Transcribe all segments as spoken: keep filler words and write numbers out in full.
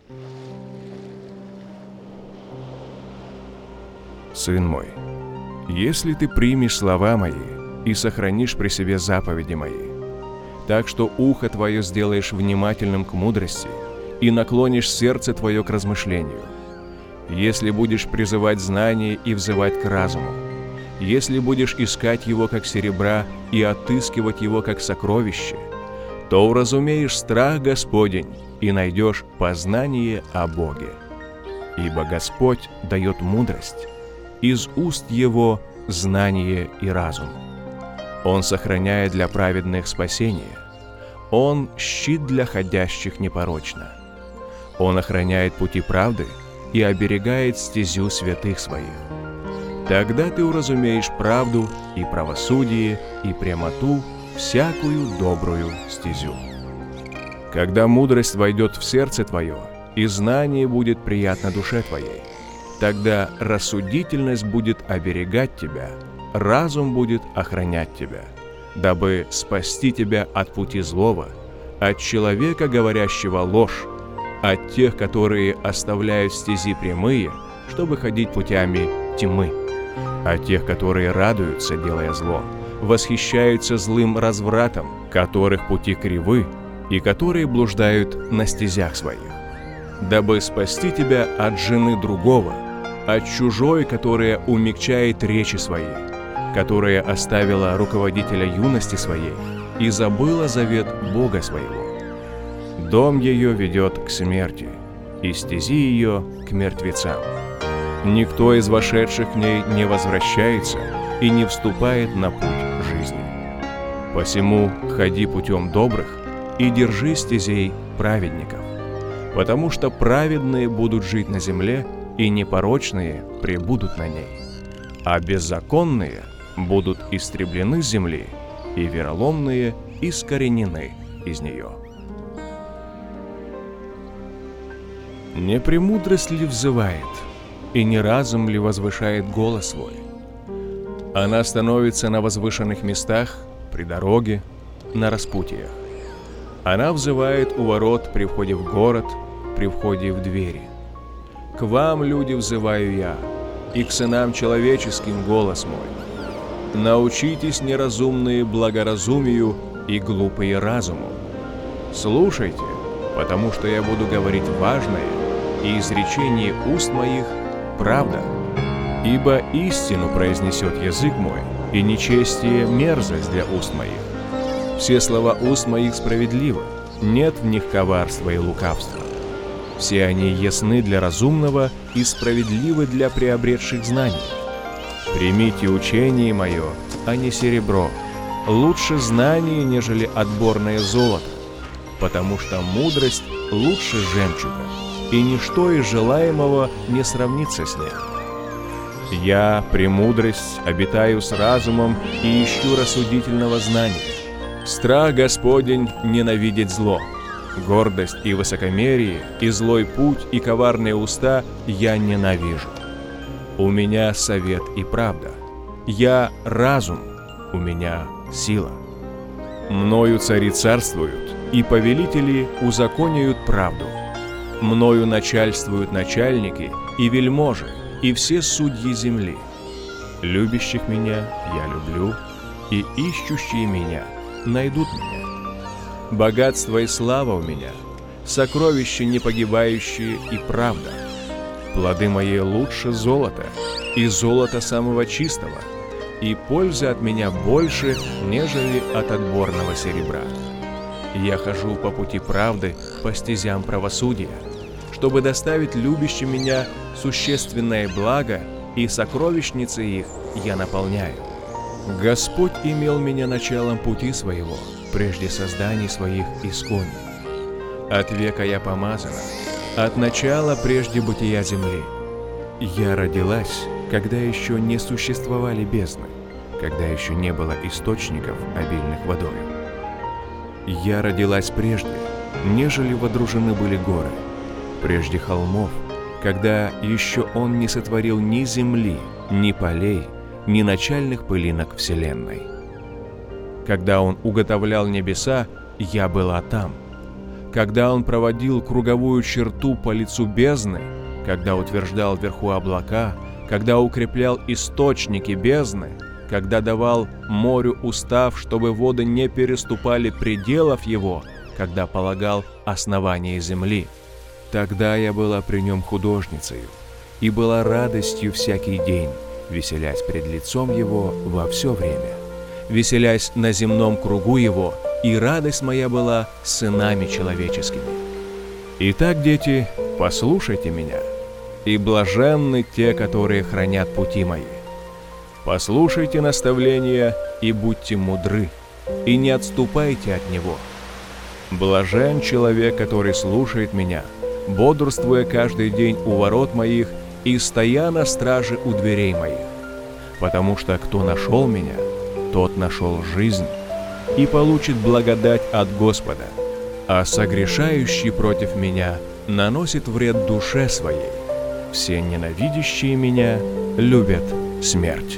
Сын мой, если ты примешь слова мои и сохранишь при себе заповеди мои, так что ухо твое сделаешь внимательным к мудрости и наклонишь сердце твое к размышлению, если будешь призывать знание и взывать к разуму, если будешь искать его как серебра и отыскивать его как сокровище, то уразумеешь страх Господень и найдешь познание о Боге. Ибо Господь дает мудрость, из уст Его знание и разум. Он сохраняет для праведных спасение, Он щит для ходящих непорочно. Он охраняет пути правды и оберегает стезю святых своих. Тогда ты уразумеешь правду и правосудие и прямоту, всякую добрую стезю. Когда мудрость войдет в сердце твое, и знание будет приятно душе твоей, тогда рассудительность будет оберегать тебя, разум будет охранять тебя, дабы спасти тебя от пути злого, от человека, говорящего ложь, от тех, которые оставляют стези прямые, чтобы ходить путями тьмы, от тех, которые радуются, делая зло, восхищаются злым развратом, которых пути кривы и которые блуждают на стезях своих, дабы спасти тебя от жены другого, от чужой, которая умягчает речи свои, которая оставила руководителя юности своей и забыла завет Бога своего. Дом ее ведет к смерти, и стези ее к мертвецам. Никто из вошедших в ней не возвращается и не вступает на путь жизни. Посему ходи путем добрых и держи стезей праведников, потому что праведные будут жить на земле, и непорочные пребудут на ней, а беззаконные будут истреблены с земли, и вероломные искоренены из нее. Не премудрость ли взывает, и не разум ли возвышает голос свой? Она становится на возвышенных местах, при дороге, на распутьях. Она взывает у ворот при входе в город, при входе в двери. К вам, люди, взываю я, и к сынам человеческим голос мой. Научитесь, неразумные, благоразумию и глупые разуму. Слушайте, потому что я буду говорить важное, и изречение уст моих – правда. Ибо истину произнесет язык мой, и нечестие – мерзость для уст моих. Все слова уст моих справедливы, нет в них коварства и лукавства. Все они ясны для разумного и справедливы для приобретших знаний. Примите учение мое, а не серебро, лучше знание, нежели отборное золото, потому что мудрость лучше жемчуга, и ничто из желаемого не сравнится с ним. Я, премудрость, обитаю с разумом и ищу рассудительного знания. Страх Господень ненавидит зло. Гордость и высокомерие, и злой путь, и коварные уста я ненавижу. У меня совет и правда. Я разум, у меня сила. Мною цари царствуют, и повелители узаконяют правду. Мною начальствуют начальники и вельможи, и все судьи земли. Любящих меня я люблю, и ищущие меня найдут меня. Богатство и слава у меня, сокровища непогибающие и правда. Плоды мои лучше золота, и золота самого чистого, и пользы от меня больше, нежели от отборного серебра. Я хожу по пути правды, по стезям правосудия, чтобы доставить любящим меня существенное благо, и сокровищницы их я наполняю. Господь имел меня началом пути своего, прежде созданий своих искони. От века я помазана, от начала прежде бытия земли. Я родилась, когда еще не существовали бездны, когда еще не было источников, обильных водою. Я родилась прежде, нежели водружены были горы, прежде холмов, когда еще Он не сотворил ни земли, ни полей, ни начальных пылинок вселенной. Когда Он уготовлял небеса, я была там. когда Он проводил круговую черту по лицу бездны, когда утверждал вверху облака, когда укреплял источники бездны, когда давал морю устав, чтобы воды не переступали пределов его, когда полагал основание земли. Тогда я была при нем художницею и была радостью всякий день, веселясь пред лицом его во все время, веселясь на земном кругу его, и радость моя была с сынами человеческими. Итак, дети, послушайте меня, и блаженны те, которые хранят пути мои. Послушайте наставления и будьте мудры, и не отступайте от него. Блажен человек, который слушает меня, бодрствуя каждый день у ворот моих и стоя на страже у дверей моих. Потому что кто нашел меня, тот нашел жизнь и получит благодать от Господа, а согрешающий против меня наносит вред душе своей. Все ненавидящие меня любят смерть.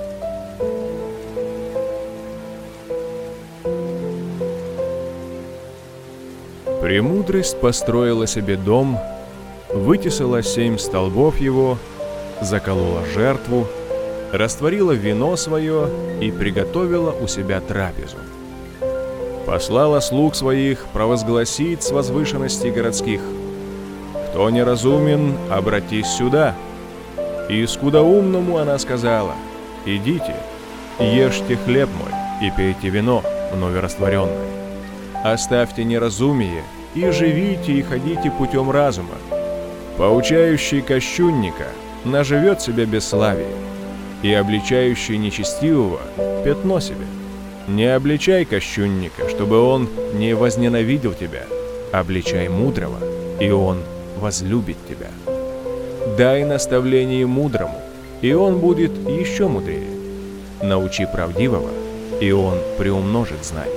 Премудрость построила себе дом, вытесала семь столбов его, заколола жертву, растворила вино свое и приготовила у себя трапезу. Послала слуг своих провозгласить с возвышенностей городских: «Кто неразумен, обратись сюда». И скудоумному она сказала: «Идите, ешьте хлеб мой и пейте вино, вновь растворенное. Оставьте неразумие и живите и ходите путем разума. Поучающий кощунника наживет себе бесславие, и обличающий нечестивого пятно себе. Не обличай кощунника, чтобы он не возненавидел тебя, обличай мудрого, и он возлюбит тебя. Дай наставление мудрому, и он будет еще мудрее. Научи правдивого, и он приумножит знание.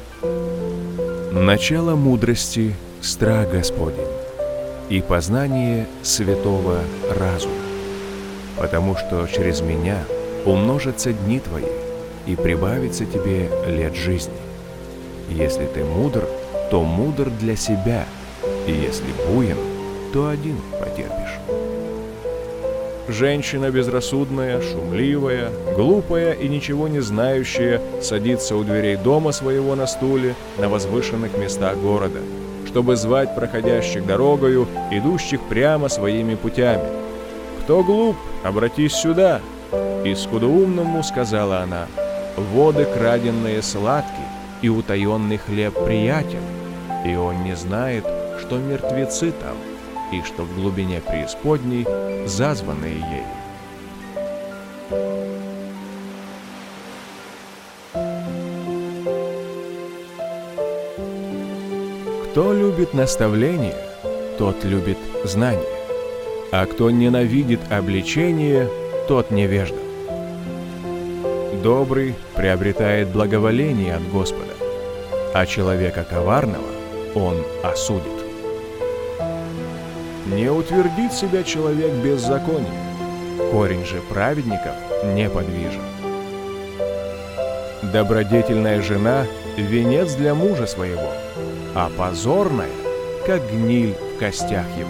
Начало мудрости – страх Господень, и познание святого разума, потому что через меня умножатся дни твои, и прибавится тебе лет жизни. Если ты мудр, то мудр для себя, и если буин, то один потерпишь. Женщина безрассудная, шумливая, глупая и ничего не знающая садится у дверей дома своего на стуле на возвышенных местах города, чтобы звать проходящих дорогою, идущих прямо своими путями. «Кто глуп, обратись сюда!» И скудоумному сказала она: «Воды краденные сладки, и утаенный хлеб приятен, и он не знает, что мертвецы там, и что в глубине преисподней зазванные ей». Кто любит наставление, тот любит знание, а кто ненавидит обличение, тот невежда. Добрый приобретает благоволение от Господа, а человека коварного он осудит. Не утвердит себя человек беззакония, корень же праведников неподвижен. Добродетельная жена – венец для мужа своего, а позорная – как гниль в костях его.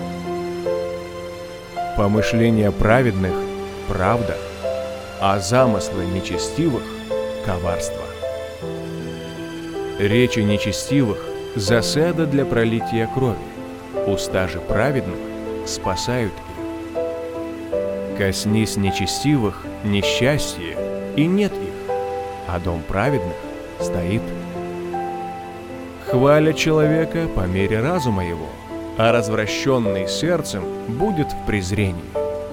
Помышления праведных – правда, а замыслы нечестивых – коварство. Речи нечестивых – засада для пролития крови, уста же праведных спасают их. Коснись нечестивых – несчастье, и нет их, а дом праведных стоит. Хвалят человека по мере разума его, а развращенный сердцем будет в презрении.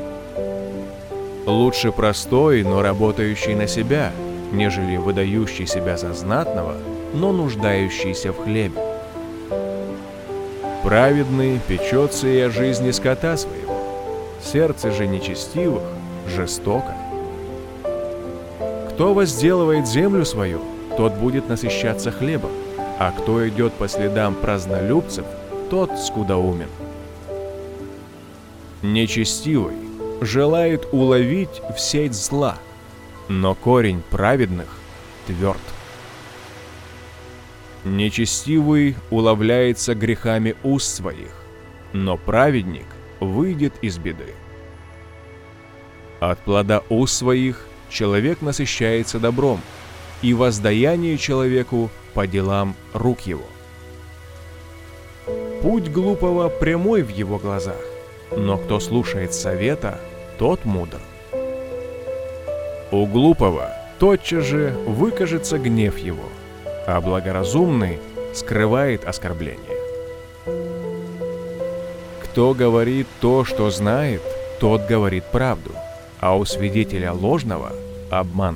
Лучше простой, но работающий на себя, нежели выдающий себя за знатного, но нуждающийся в хлебе. Праведный печется и о жизни скота своего, сердце же нечестивых жестоко. Кто возделывает землю свою, тот будет насыщаться хлебом, а кто идет по следам празднолюбцев, тот скудоумен. Нечестивый желает уловить в сеть зла, но корень праведных тверд. Нечестивый уловляется грехами уст своих, но праведник выйдет из беды. От плода уст своих человек насыщается добром, и воздаяние человеку по делам рук его. Путь глупого прямой в его глазах, но кто слушает совета, тот мудр. У глупого тотчас же выкажется гнев его, а благоразумный скрывает оскорбление. Кто говорит то, что знает, тот говорит правду, а у свидетеля ложного – обман.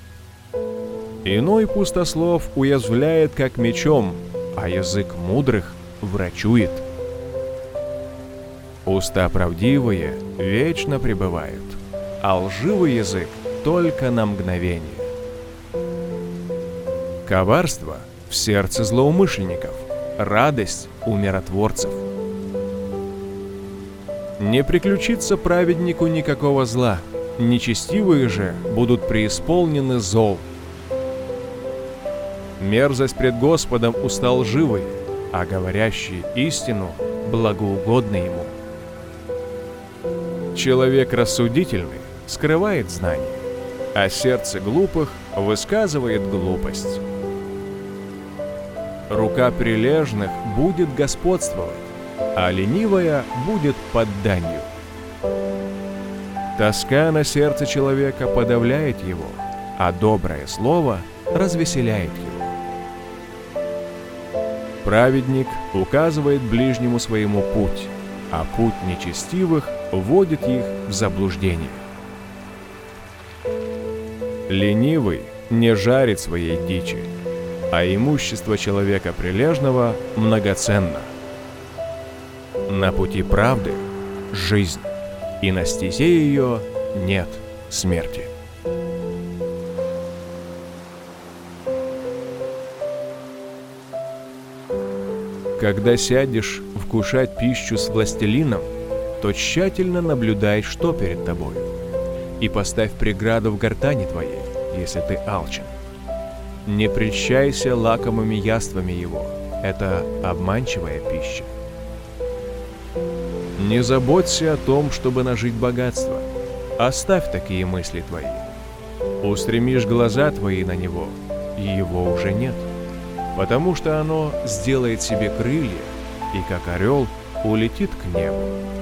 Иной пустослов уязвляет как мечом, а язык мудрых врачует. Уста правдивые вечно пребывают, а лживый язык только на мгновение. Коварство в сердце злоумышленников, радость у миротворцев. Не приключится праведнику никакого зла, нечестивые же будут преисполнены зол. Мерзость пред Господом уста лживые, а говорящие истину благоугодны Ему. Человек рассудительный скрывает знание, а сердце глупых высказывает глупость. Рука прилежных будет господствовать, а ленивая будет под данью. Тоска на сердце человека подавляет его, а доброе слово развеселяет его. Праведник указывает ближнему своему путь, а путь нечестивых вводит их в заблуждение. Ленивый не жарит своей дичи, а имущество человека прилежного многоценно. На пути правды – жизнь, и на стезе ее нет смерти. Когда сядешь вкушать пищу с властелином, то тщательно наблюдай, что перед тобою, и поставь преграду в гортани твоей, если ты алчен. Не прельщайся лакомыми яствами его, это обманчивая пища. Не заботься о том, чтобы нажить богатство, оставь такие мысли твои. Устремишь глаза твои на него, и его уже нет, потому что оно сделает себе крылья, и как орел улетит к небу.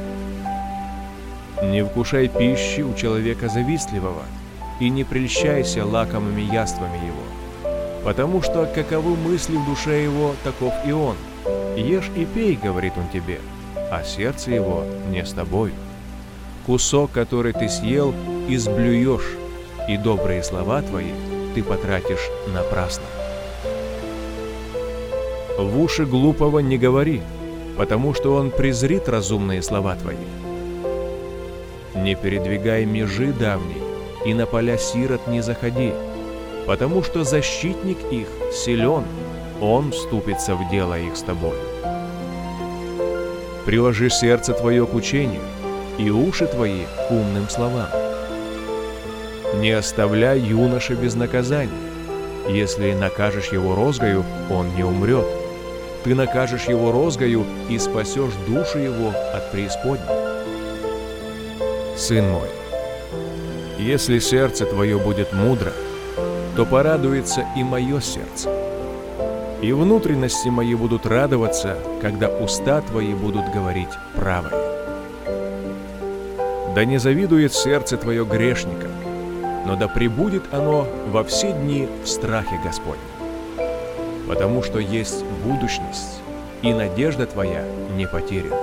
Не вкушай пищи у человека завистливого, и не прельщайся лакомыми яствами его, потому что каковы мысли в душе его, таков и он. Ешь и пей, говорит он тебе, а сердце его не с тобою. Кусок, который ты съел, изблюешь, и добрые слова твои ты потратишь напрасно. В уши глупого не говори, потому что он презрит разумные слова твои. Не передвигай межи давней, и на поля сирот не заходи, потому что защитник их силен, он вступится в дело их с тобой. Приложи сердце твое к учению, и уши твои к умным словам. Не оставляй юноша без наказания. Если накажешь его розгою, он не умрет. Ты накажешь его розгою и спасешь душу его от преисподней. Сын мой, если сердце твое будет мудро, то порадуется и мое сердце. И внутренности мои будут радоваться, когда уста твои будут говорить правое. Да не завидует сердце твое грешникам, но да пребудет оно во все дни в страхе Господнем. Потому что есть будущность, и надежда твоя не потеряна.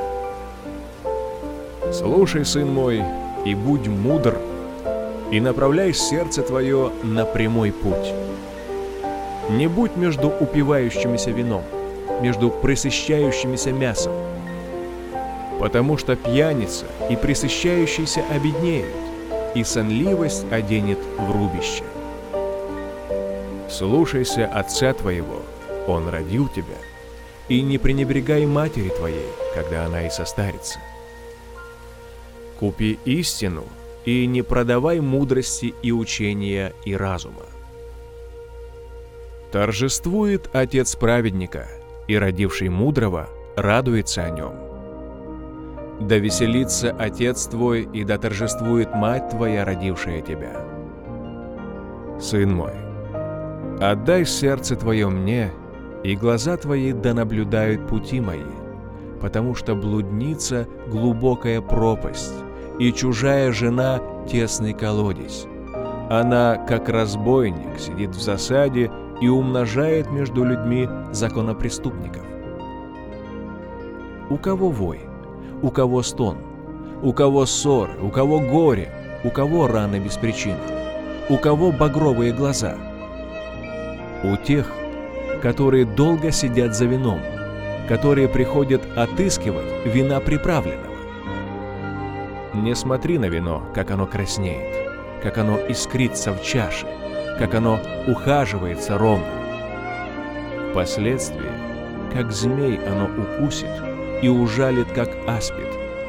Слушай, сын мой, и будь мудр, и направляй сердце твое на прямой путь. Не будь между упивающимися вином, между пресыщающимися мясом, потому что пьяница и пресыщающийся обеднеют, и сонливость оденет в рубище. Слушайся отца твоего, он родил тебя, и не пренебрегай матери твоей, когда она и состарится. Купи истину, и не продавай мудрости и учения и разума. Торжествует отец праведника, и родивший мудрого радуется о нем. Да веселится отец твой, и да торжествует мать твоя, родившая тебя. Сын мой, отдай сердце твое мне, и глаза твои да наблюдают пути мои, потому что блудница — глубокая пропасть, и чужая жена — тесный колодец. Она, как разбойник, сидит в засаде и умножает между людьми законопреступников. У кого вой, у кого стон, у кого ссоры, у кого горе, у кого раны без причины, у кого багровые глаза? У тех, которые долго сидят за вином, которые приходят отыскивать вина приправленного. Не смотри на вино, как оно краснеет, как оно искрится в чаше, как оно ухаживается ровно. Впоследствии, как змей оно укусит и ужалит, как аспид.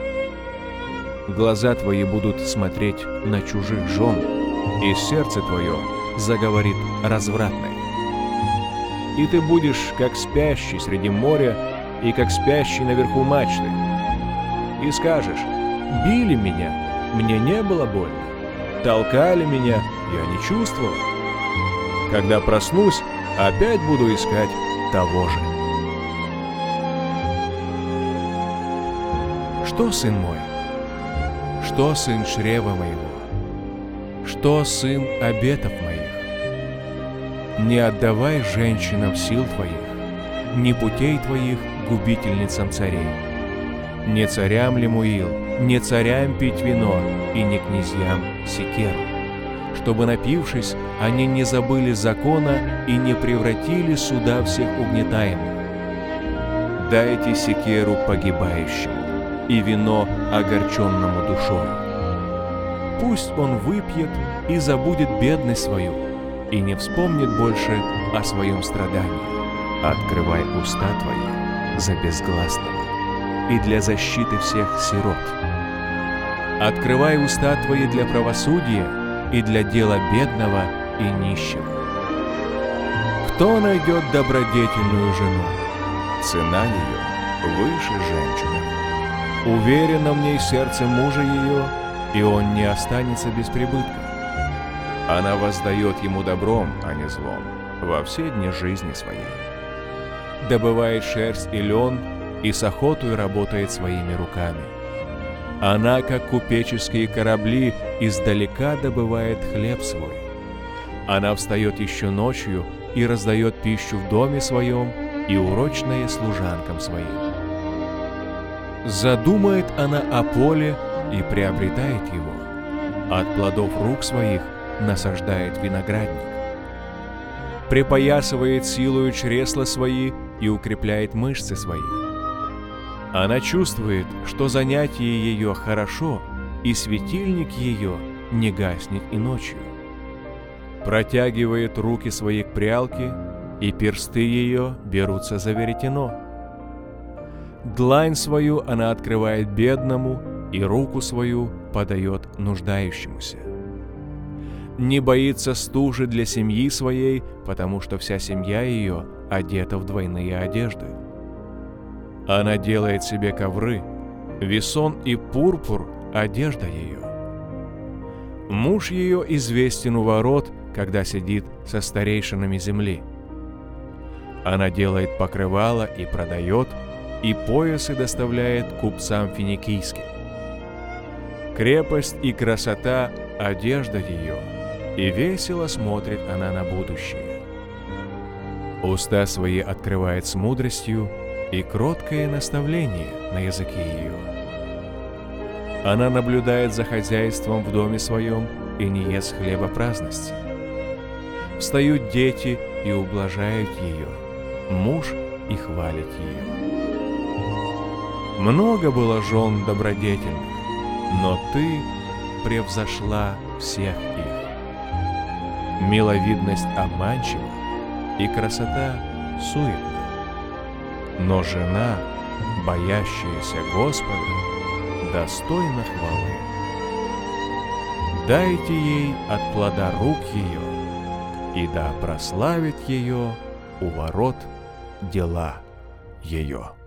Глаза твои будут смотреть на чужих жен, и сердце твое заговорит развратное. И ты будешь, как спящий среди моря, и как спящий наверху мачты. И скажешь: били меня, мне не было больно, толкали меня, я не чувствовал. Когда проснусь, опять буду искать того же. Что, сын мой? Что, сын чрева моего? Что, сын обетов моих? Не отдавай женщинам сил твоих, ни путей твоих губительницам царей. Не царям Лемуил, не царям пить вино, и не князьям секеру, чтобы, напившись, они не забыли закона и не превратили суда всех угнетаемых. Дайте секеру погибающему и вино огорченному душою. Пусть он выпьет и забудет бедность свою, и не вспомнит больше о своем страдании. Открывай уста твои за безгласного и для защиты всех сирот. Открывай уста твои для правосудия и для дела бедного и нищего. Кто найдет добродетельную жену? Цена ее выше женщины. Уверено в ней сердце мужа ее, и он не останется без прибытка. Она воздает ему добром, а не злом, во все дни жизни своей. Добывает шерсть и лен, и с охотой работает своими руками. Она, как купеческие корабли, издалека добывает хлеб свой. Она встает еще ночью и раздает пищу в доме своем и урочное служанкам своим. Задумает она о поле и приобретает его. От плодов рук своих насаждает виноградник. Припоясывает силою чресла свои и укрепляет мышцы свои. Она чувствует, что занятие ее хорошо, и светильник ее не гаснет и ночью. Протягивает руки свои к прялке, и персты ее берутся за веретено. Длань свою она открывает бедному, и руку свою подает нуждающемуся. Не боится стужи для семьи своей, потому что вся семья ее одета в двойные одежды. Она делает себе ковры, весон и пурпур — одежда ее. Муж ее известен у ворот, когда сидит со старейшинами земли. Она делает покрывало и продает, и поясы доставляет купцам финикийским. Крепость и красота — одежда ее, и весело смотрит она на будущее. Уста свои открывает с мудростью, и кроткое наставление на языке ее. Она наблюдает за хозяйством в доме своем и не ест хлеба праздности. Встают дети и ублажают ее, муж и хвалит ее. Много было жен добродетельных, но ты превзошла всех их. Миловидность обманчива, и красота суетна. Но жена, боящаяся Господа, достойна хвалы. Дайте ей от плода рук ее, и да прославит ее у ворот дела ее».